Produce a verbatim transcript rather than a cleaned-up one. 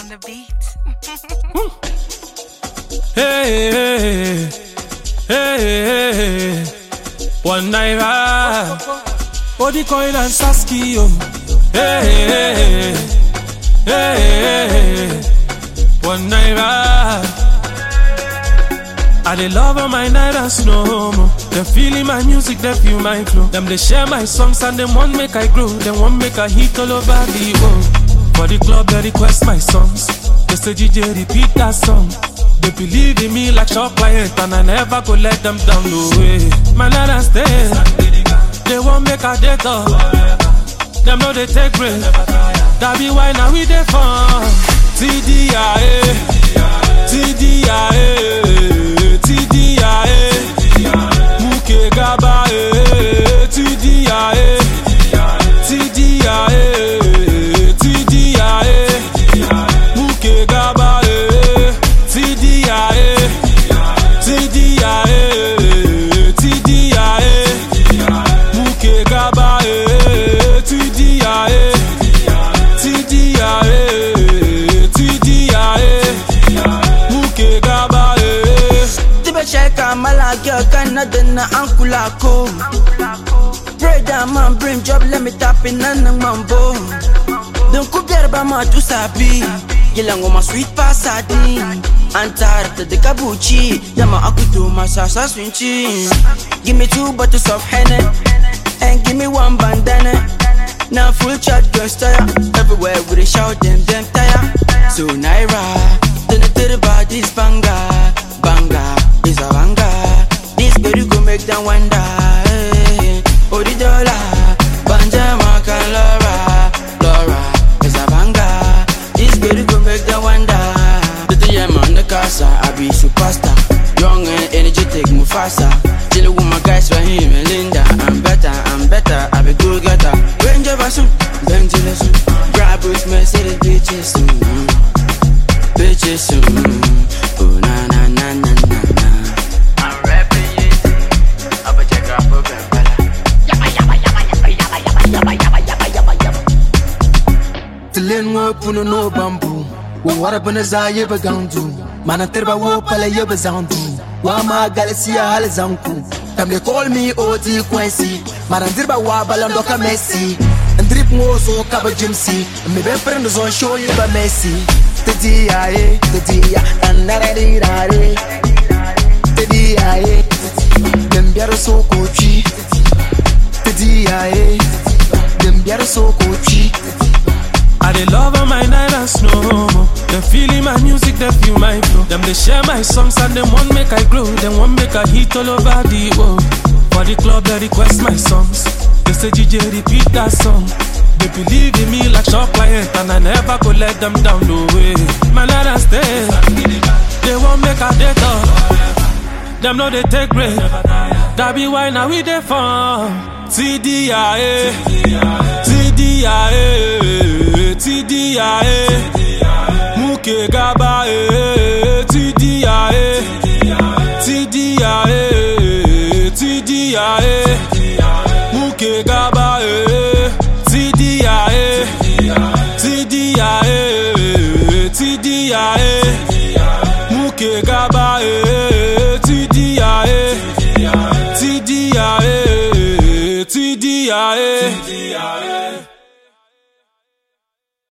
on the beat. Hey, hey, hey, hey, one night ride, body coil and Saski, yo. Hey, hey, hey, hey, one night ride. I dey love on my night and snow more. They feeling my music, they feel my flow. Them they share my songs and them want make I grow. Them want make I hit all over the world. For the club they request my songs. They say D J repeat that song. They believe in me like shop client and I never go let them down no way. My night and stay. They want make a date up. Them know they take break. That be why now we dey fun. T D I A, T D I A, T D I A, Muke Gaba, T D I A, T D I A, T D I A, Muke Gaba, T D I A, T D I A, T D I A, Muke Gaba, T D I A, T D I A. Check out my like your Canada na ankula ko. Brother man bring job let me tap in na nang mambo. Don't cook there ba ma tu sabi. Gilango ma sweet pasadi. Antar te de kabuchi. Yama akutu ma sasa swinchi. Give me two bottles of Henny and give me one bandana. Now full chat gun style. Everywhere we dey shout them them tire. So Naira, then it about this banga, banga. Is a banga. This girl go make them wonder. Hey, oh the dollar, Banja Maka Laura, Laura is a banga. This girl go make them wonder. The three M on the casa, I be superstar. Young and energetic, Mufasa. Chill with my guys for him and Linda. I'm better, I'm better. I be good getter. Range of a suit, Benjamin suit. Grab with Mercedes bitches soon, bitches soon. Oh na na na na na. Tilin wo puno no bamboo. Wo wara bana za yeba gandu. Mana terba wo pala yeba zandu. Wa ma galaxia hal zanku. Tam they call me O T Quincy. Mana dirba wa balando ka Messi. Ndrip mo so kaba Jimsy. Me be friend zone show yeba Messi. Tedi aye, tedi anare rare. Tedi aye. Dem biara so kochi. Tedi aye. Dem biara so kochi. I dey love on my night and snow. They feeling my music, they feel my flow. Them they share my songs and them want make I grow. Them want make I hit all over the world. For the club they request my songs. They say D J repeat that song. They believe in me like shop client and I never go let them down no way. My night and stay. They want make a date up. Them know they take break. That be why now we dey fun. T D I A, T D I A, T D I A, Muke Gaba, T D I A, T D I A, T D I A, Muke Gaba, T D I A, T D I A, T D I A, Muke Gaba, T D I A, T D I A, T D I A.